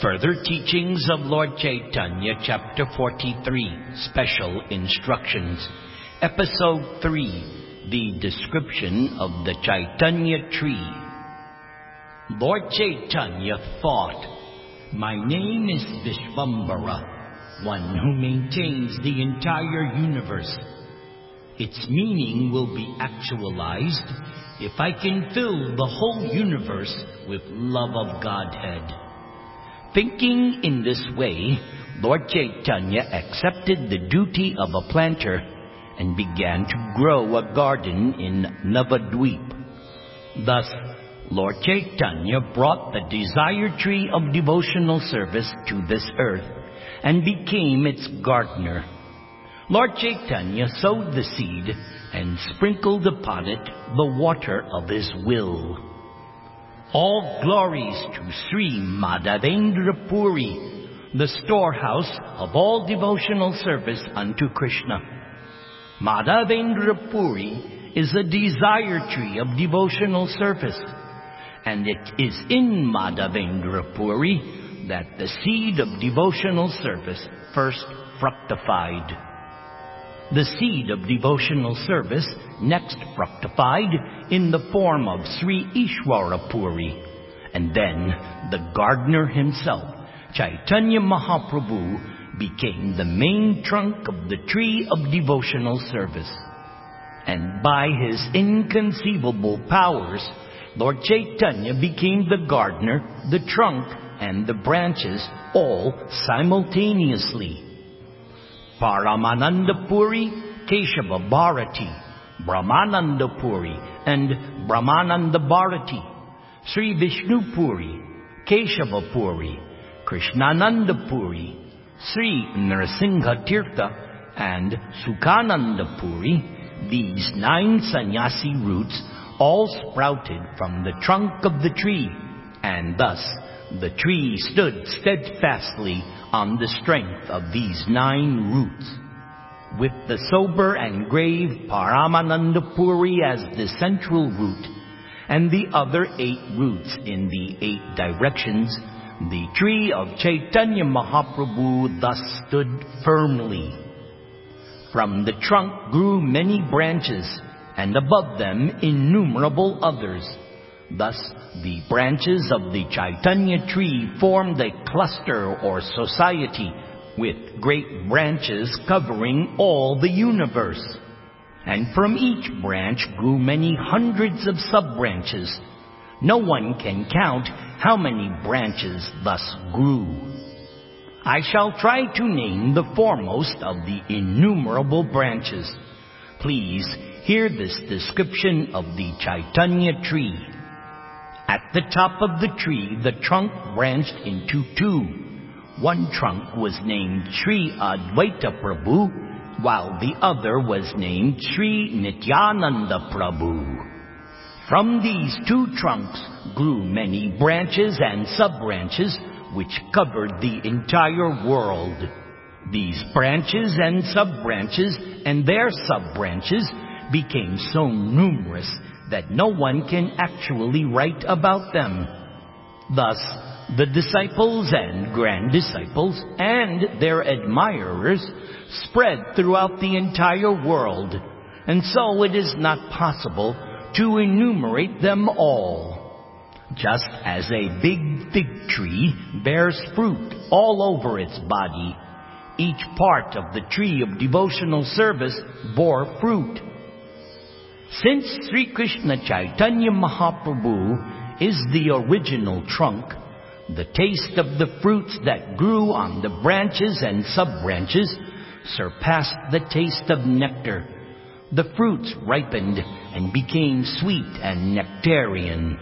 Further Teachings of Lord Chaitanya, Chapter 43, Special Instructions, Episode 3, The Description of the Chaitanya Tree. Lord Chaitanya thought, "My name is Vishvambara, one who maintains the entire universe. Its meaning will be actualized if I can fill the whole universe with love of Godhead." Thinking in this way, Lord Chaitanya accepted the duty of a planter and began to grow a garden in Navadvip. Thus, Lord Chaitanya brought the desired tree of devotional service to this earth and became its gardener. Lord Chaitanya sowed the seed and sprinkled upon it the water of his will. All glories to Sri Madhavendra Puri, the storehouse of all devotional service unto Krishna. Madhavendra Puri is a desire tree of devotional service, and it is in Madhavendra Puri that the seed of devotional service first fructified. The seed of devotional service next fructified in the form of Sri Ishwara Puri, and then the gardener himself, Chaitanya Mahaprabhu, became the main trunk of the tree of devotional service. And by his inconceivable powers, Lord Chaitanya became the gardener, the trunk, and the branches all simultaneously. Paramananda Puri, Keshava Bharati, Brahmananda Puri, and Brahmananda Bharati, Sri Vishnu Puri, Keshava Puri, Krishnananda Puri, Sri Nrsimha Tirtha, and Sukhananda Puri, these 9 sannyasi roots all sprouted from the trunk of the tree, and thus the tree stood steadfastly on the strength of these 9 roots. With the sober and grave Paramananda Puri as the central root, and the other 8 roots in the 8 directions, the tree of Chaitanya Mahaprabhu thus stood firmly. From the trunk grew many branches, and above them innumerable others. Thus, the branches of the Chaitanya tree formed a cluster or society, with great branches covering all the universe. And from each branch grew many hundreds of sub-branches. No one can count how many branches thus grew. I shall try to name the foremost of the innumerable branches. Please hear this description of the Chaitanya tree. At the top of the tree, the trunk branched into 2. One trunk was named Sri Advaita Prabhu, while the other was named Sri Nityananda Prabhu. From these 2 trunks grew many branches and sub-branches which covered the entire world. These branches and sub-branches and their sub-branches became so numerous that no one can actually write about them. Thus, the disciples and grand-disciples and their admirers spread throughout the entire world, and so it is not possible to enumerate them all. Just as a big fig tree bears fruit all over its body, each part of the tree of devotional service bore fruit. Since Sri Krishna Chaitanya Mahaprabhu is the original trunk, the taste of the fruits that grew on the branches and sub-branches surpassed the taste of nectar. The fruits ripened and became sweet and nectarian.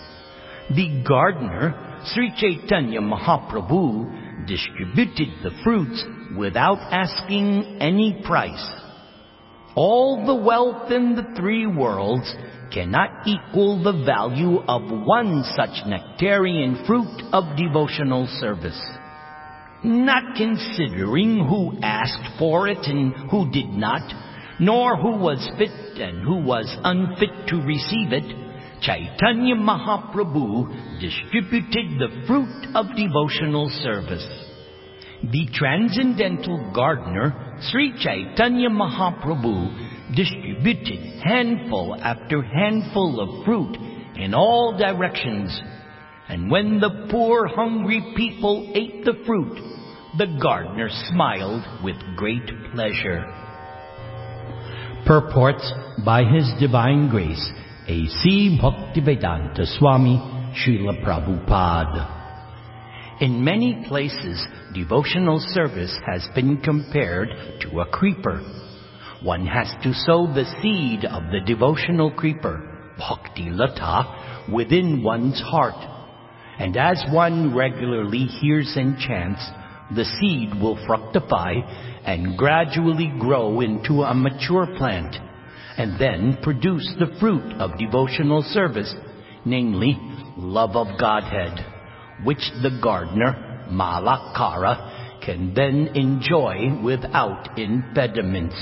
The gardener, Sri Chaitanya Mahaprabhu, distributed the fruits without asking any price. All the wealth in the 3 worlds cannot equal the value of one such nectarian fruit of devotional service. Not considering who asked for it and who did not, nor who was fit and who was unfit to receive it, Chaitanya Mahaprabhu distributed the fruit of devotional service. The transcendental gardener, Sri Chaitanya Mahaprabhu, distributed handful after handful of fruit in all directions. And when the poor hungry people ate the fruit, the gardener smiled with great pleasure. Purports by His Divine Grace, A.C. Bhaktivedanta Swami Srila Prabhupada. In many places, devotional service has been compared to a creeper. One has to sow the seed of the devotional creeper, Bhakti Lata, within one's heart. And as one regularly hears and chants, the seed will fructify and gradually grow into a mature plant, and then produce the fruit of devotional service, namely love of Godhead, which the gardener, Malakara, can then enjoy without impediments.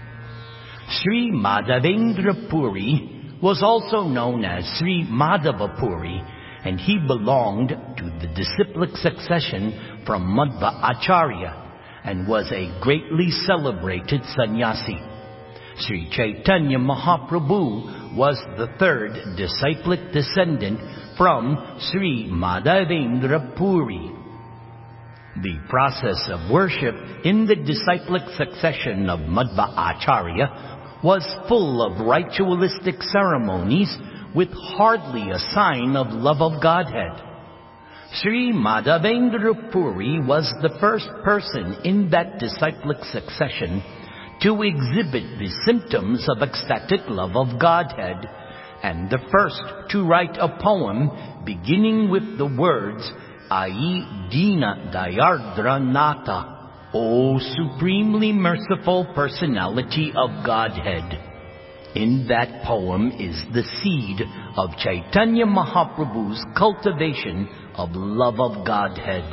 Sri Madhavendra Puri was also known as Sri Madhava Puri, and he belonged to the disciplic succession from Madhva Acharya and was a greatly celebrated sannyasi. Sri Chaitanya Mahaprabhu was the third disciplic descendant from Sri Madhavendra Puri. The process of worship in the disciplic succession of Madhva Acharya was full of ritualistic ceremonies with hardly a sign of love of Godhead. Sri Madhavendra Puri was the first person in that disciplic succession to exhibit the symptoms of ecstatic love of Godhead, and the first to write a poem beginning with the words, Ai Dina Dayardra Nata, O Supremely Merciful Personality of Godhead. In that poem is the seed of Chaitanya Mahaprabhu's cultivation of love of Godhead.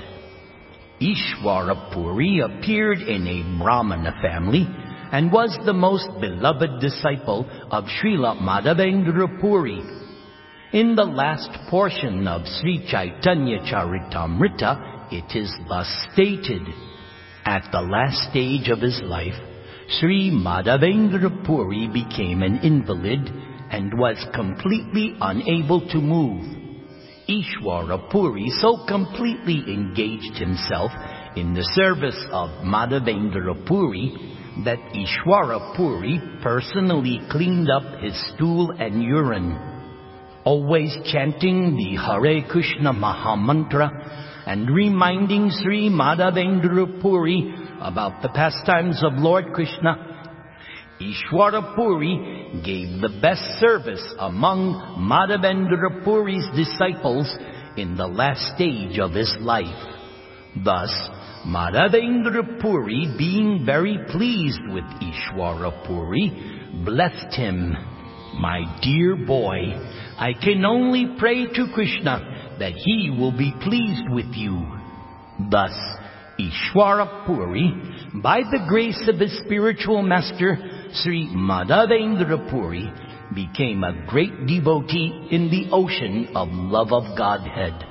Ishwara Puri appeared in a Brahmana family and was the most beloved disciple of Srila Madhavendra Puri. In the last portion of Sri Chaitanya Charitamrita, it is thus stated, at the last stage of his life, Sri Madhavendra Puri became an invalid and was completely unable to move. Ishwara Puri so completely engaged himself in the service of Madhavendra Puri that Ishwara Puri personally cleaned up his stool and urine. Always chanting the Hare Krishna Mahamantra and reminding Sri Madhavendra Puri about the pastimes of Lord Krishna, Ishwara Puri gave the best service among Madhavendra Puri's disciples in the last stage of his life. Thus, Madhavendra Puri, being very pleased with Ishwara Puri, blessed him. My dear boy, I can only pray to Krishna that he will be pleased with you. Thus, Ishwara Puri, by the grace of his spiritual master, Sri Madhavendra Puri, became a great devotee in the ocean of love of Godhead.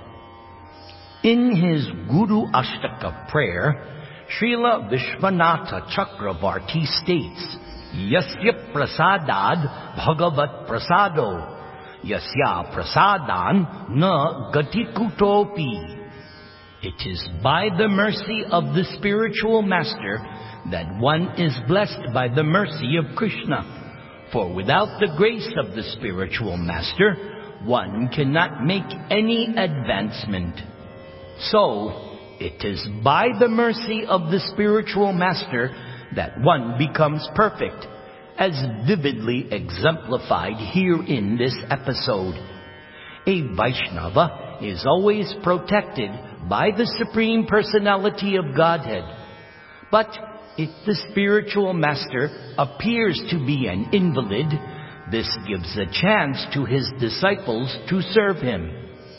In his Guru Ashtaka prayer, Srila Vishwanatha Chakravarti states, Yasya prasadad bhagavat prasado, yasya prasadan na gatikutopi. It is by the mercy of the spiritual master that one is blessed by the mercy of Krishna. For without the grace of the spiritual master, one cannot make any advancement. So, it is by the mercy of the spiritual master that one becomes perfect, as vividly exemplified here in this episode. A Vaishnava is always protected by the Supreme Personality of Godhead. But if the spiritual master appears to be an invalid, this gives a chance to his disciples to serve him.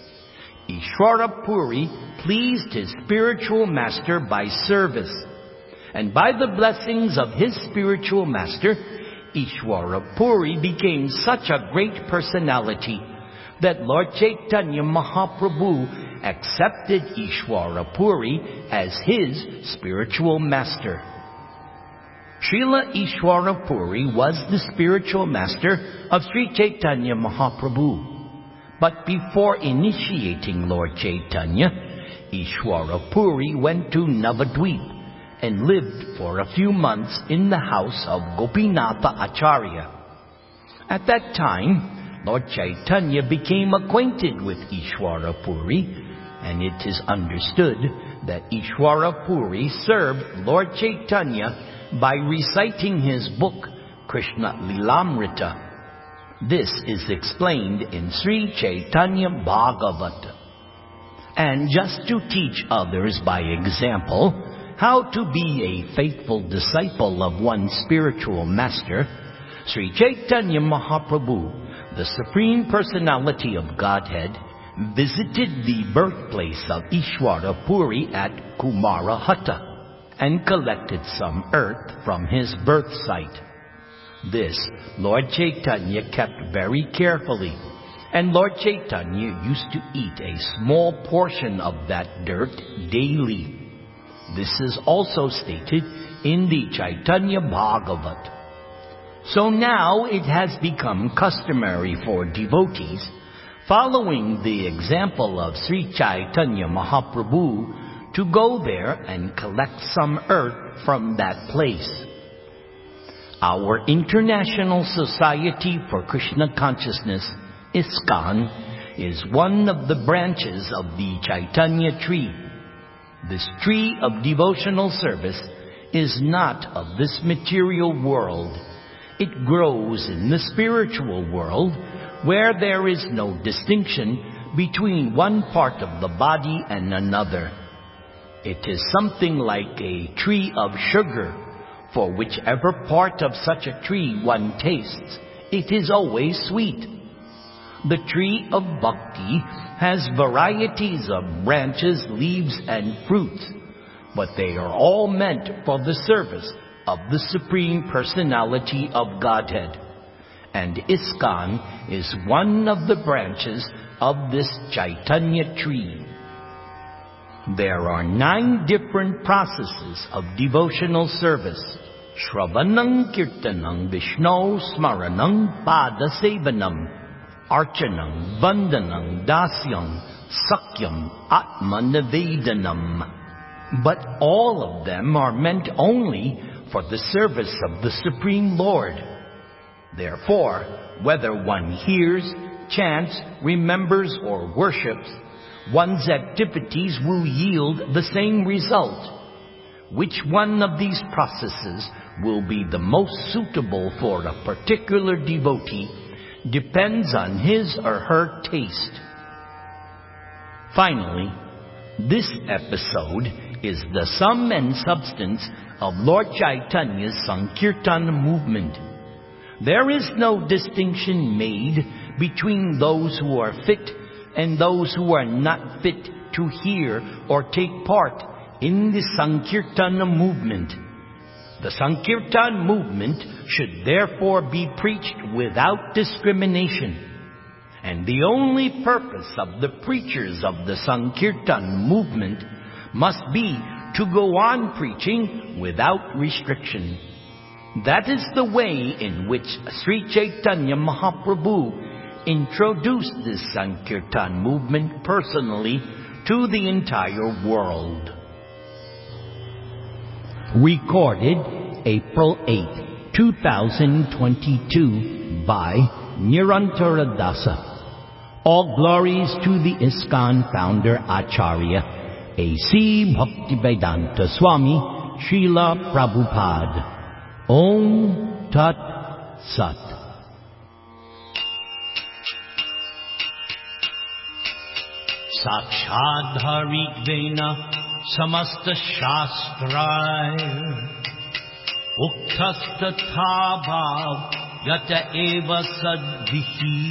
Ishwara Puri pleased his spiritual master by service, and by the blessings of his spiritual master, Ishwara Puri became such a great personality that Lord Chaitanya Mahaprabhu accepted Ishwara Puri as his spiritual master. Srila Ishwara Puri was the spiritual master of Sri Chaitanya Mahaprabhu. But before initiating Lord Chaitanya, Ishwara Puri went to Navadvip and lived for a few months in the house of Gopinatha Acharya. At that time, Lord Chaitanya became acquainted with Ishwara Puri, and it is understood that Ishwara Puri served Lord Chaitanya by reciting his book, Krishna Lilamrita. This is explained in Sri Chaitanya Bhagavata. And just to teach others by example how to be a faithful disciple of one's spiritual master, Sri Chaitanya Mahaprabhu, the Supreme Personality of Godhead, visited the birthplace of Ishwara Puri at Kumarahatta and collected some earth from his birth site. This Lord Chaitanya kept very carefully, and Lord Chaitanya used to eat a small portion of that dirt daily. This is also stated in the Chaitanya Bhagavat. So now it has become customary for devotees, following the example of Sri Chaitanya Mahaprabhu, to go there and collect some earth from that place. Our International Society for Krishna Consciousness, ISKCON, is one of the branches of the Chaitanya tree. This tree of devotional service is not of this material world. It grows in the spiritual world, where there is no distinction between one part of the body and another. It is something like a tree of sugar, for whichever part of such a tree one tastes, it is always sweet. The tree of bhakti has varieties of branches, leaves, and fruits, but they are all meant for the service of the Supreme Personality of Godhead. And ISKCON is one of the branches of this Chaitanya tree. There are 9 different processes of devotional service: Shravanam Kirtanam Vishno Smaranam Pada Sevanam Archanam Vandanam Dasyam Sakyam Atma Nivedanam. But all of them are meant only for the service of the Supreme Lord. Therefore, whether one hears, chants, remembers, or worships, one's activities will yield the same result. Which one of these processes will be the most suitable for a particular devotee depends on his or her taste. Finally, this episode is the sum and substance of Lord Chaitanya's Sankirtan movement. There is no distinction made between those who are fit and those who are not fit to hear or take part in the Sankirtan movement. The Sankirtan movement should therefore be preached without discrimination. And the only purpose of the preachers of the Sankirtan movement must be to go on preaching without restriction. That is the way in which Sri Chaitanya Mahaprabhu introduced this Sankirtan movement personally to the entire world. Recorded April 8, 2022 by Nirantara Dasa. All glories to the ISKCON founder Acharya A.C. Bhaktivedanta Swami Srila Prabhupada. Om Tat Sat. Sakshad Haritvena Samasta Shastrai Uktastatha Bhav Yata Eva Sadvihi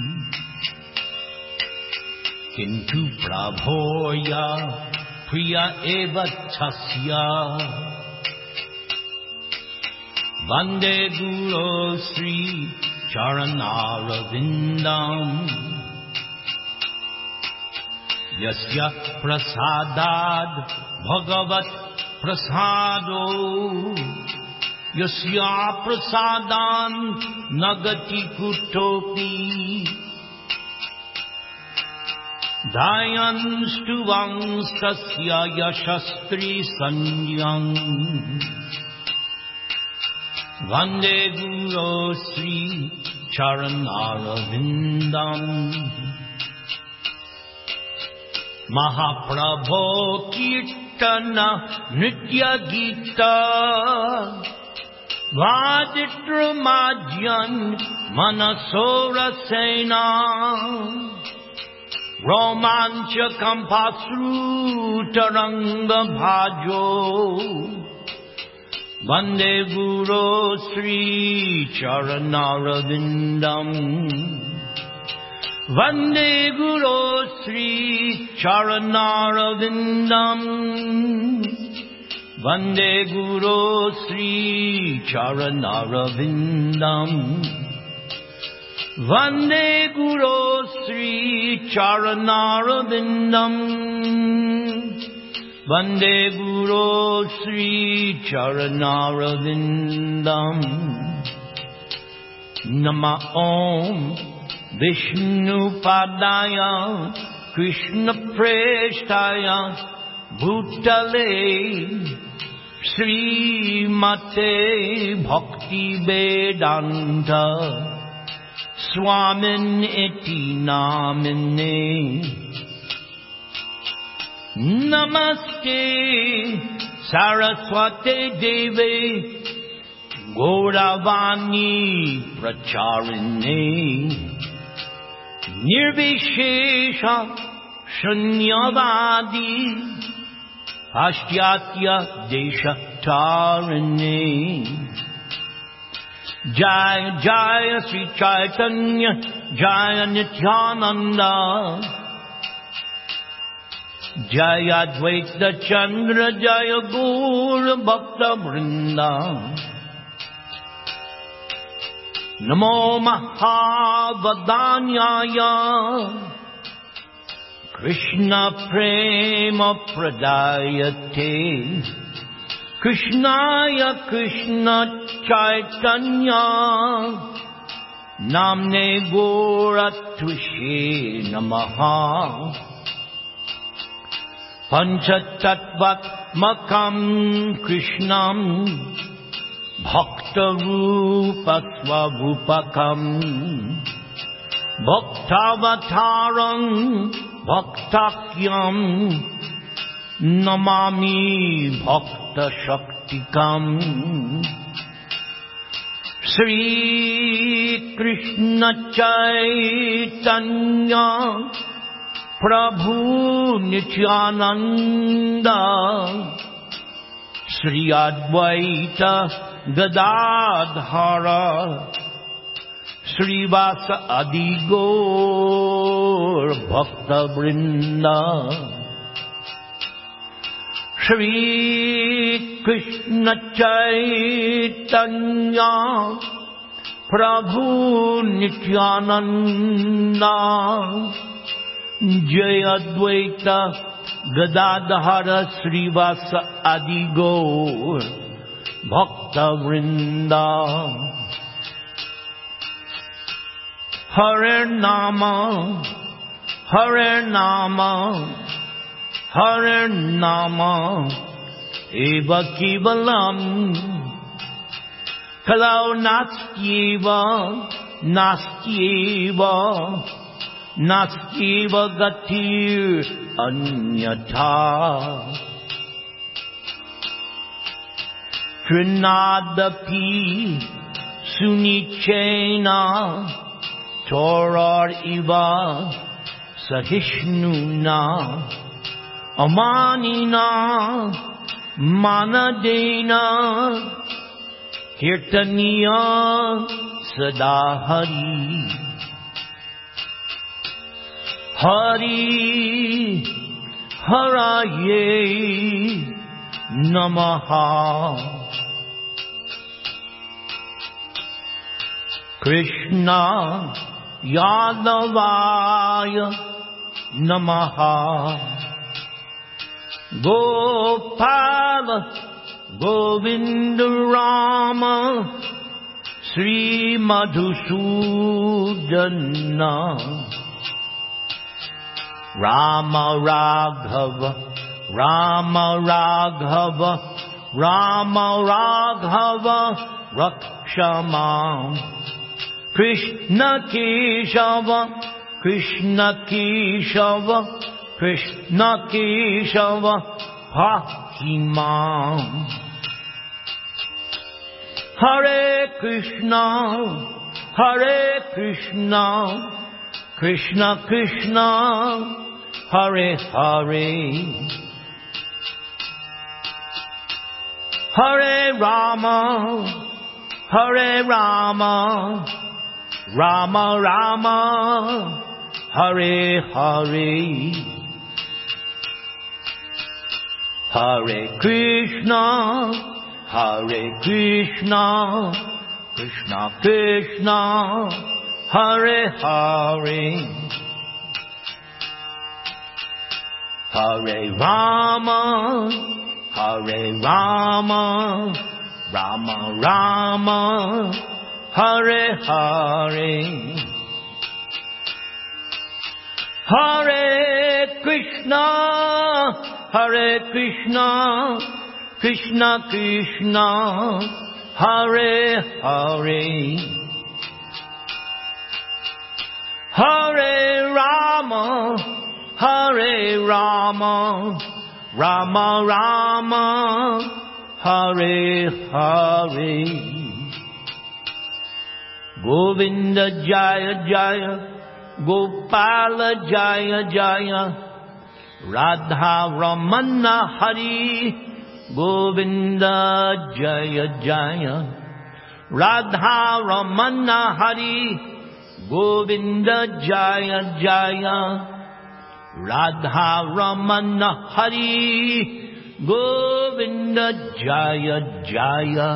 Kintu Prabhoya Priya Eva Chasya Vande Guru Sri Charanaravindam यस्य प्रसादाद् भगवत् प्रसादो यस्य प्रसादान् न गति कुतोऽपि दायंस्तुवंस्तस्य यशस्त्री संज्ञं वन्दे गुरो श्री चरणारविन्दम् महाप्रभो कीर्तन नृत्य गीता वादित्रमाज्यन् मनसो रसेना रोमाञ्चकम्पाश्रुतरङ्गभाजो वन्दे गुरो श्रीचरणारविन्दम् वन्दे गुरो श्रीचरणारविन्दम् वन्दे गुरो श्रीचरणारविन्दम् वन्दे गुरो श्रीचरणारविन्दम् वन्दे गुरो श्रीचरणारविन्दम् नमः ॐ विष्णुपादाय कृष्णप्रेष्ठाय भूतले श्रीमते भक्तिवेदान्त स्वामिनिति नामिने नमस्ते सरस्वती देवे गौरवाणी प्रचारिणे निर्विशेष शून्यवादी पाश्चात्य देशतारिणे जय जय श्री चैतन्य जय नित्यानंद जय अद्वैत चंद्र जय गौर भक्त वृंद नमो महावदान्याय कृष्ण प्रेम प्रदायते कृष्णाय कृष्ण चैतन्य नाम्ने गौरत्विषे नमः पंचतत्त्वात्मकं कृष्णं भक्तरूपस्वरूपकं भक्तावतारं भक्ताख्यं नमामि भक्तशक्तिकम् श्री कृष्ण चैतन्य प्रभु नित्यानंद श्री अद्वैत गदाधर श्रीवास आदि गौर भक्तवृंद श्री कृष्ण चैतन्य प्रभु नित्यानंद जय अद्वैत गदाधर श्रीवास आदि गौर भक्तवृंद हरे नाम हरे नाम हरे नाम एव केवलम् कलौ नास्त्येव नास्त्येव नास्त्येव गतिर् अन्यथा कृणादपि सुनिचेन तोरर इव सहिष्णुना अमानिना मानदेना कीर्तनीय सदा हरि हरि हराये नमः Krishna यादवाय Namaha. Gopala Govinda Rama Sri Madhusudana Rama Raghava Rama Raghava Rama Raghava Rakshamam Krishna Keshava Krishna Keshava Krishna Keshava Bhaktimam Hare Krishna Krishna Krishna Hare Hare Hare Rama Rama Rama Hare Hare Hare Krishna Krishna Krishna Hare Hare Hare Rama Rama Rama Hare Hare Hare Krishna Krishna Krishna Hare Hare Hare Rama Rama Rama Hare Hare Govinda Jaya Jaya Gopala Jaya Jaya Radha Ramana Hari Govinda Jaya Jaya Radha Ramana Hari Govinda Jaya Jaya Radha Ramana Hari Govinda Jaya Jaya.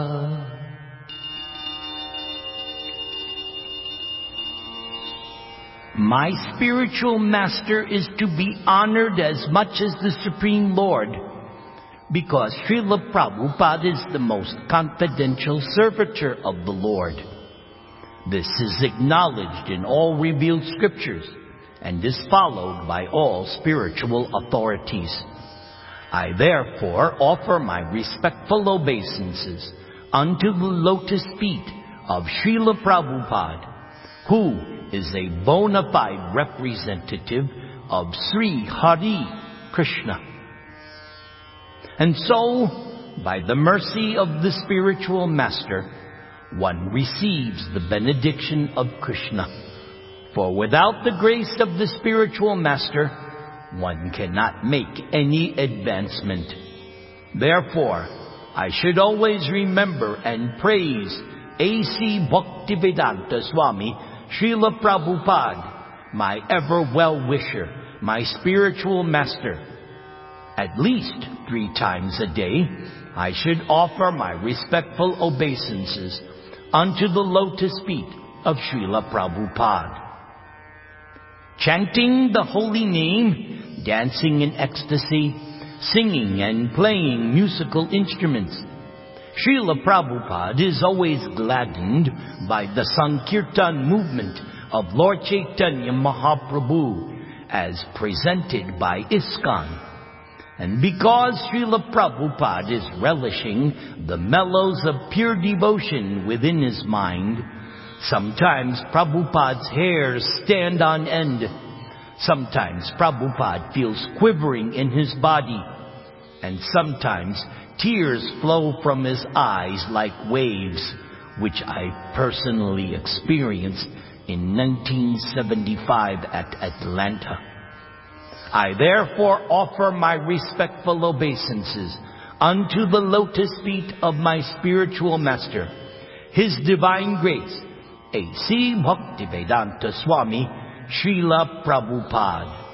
My spiritual master is to be honored as much as the Supreme Lord, because Srila Prabhupada is the most confidential servitor of the Lord. This is acknowledged in all revealed scriptures and is followed by all spiritual authorities. I therefore offer my respectful obeisances unto the lotus feet of Srila Prabhupada, who is a bona fide representative of Sri Hari Krishna. And so, by the mercy of the spiritual master, one receives the benediction of Krishna. For without the grace of the spiritual master, one cannot make any advancement. Therefore, I should always remember and praise A.C. Bhaktivedanta Swami Srila Prabhupada, my ever well-wisher, my spiritual master. At least 3 times a day, I should offer my respectful obeisances unto the lotus feet of Srila Prabhupada. Chanting the holy name, dancing in ecstasy, singing and playing musical instruments, Srila Prabhupada is always gladdened by the Sankirtan movement of Lord Chaitanya Mahaprabhu as presented by ISKCON. And because Srila Prabhupada is relishing the mellows of pure devotion within his mind, sometimes Prabhupada's hairs stand on end. Sometimes Prabhupada feels quivering in his body. And sometimes tears flow from his eyes like waves, which I personally experienced in 1975 at Atlanta. I therefore offer my respectful obeisances unto the lotus feet of my spiritual master, His Divine Grace, A.C. Bhaktivedanta Swami Srila Prabhupada.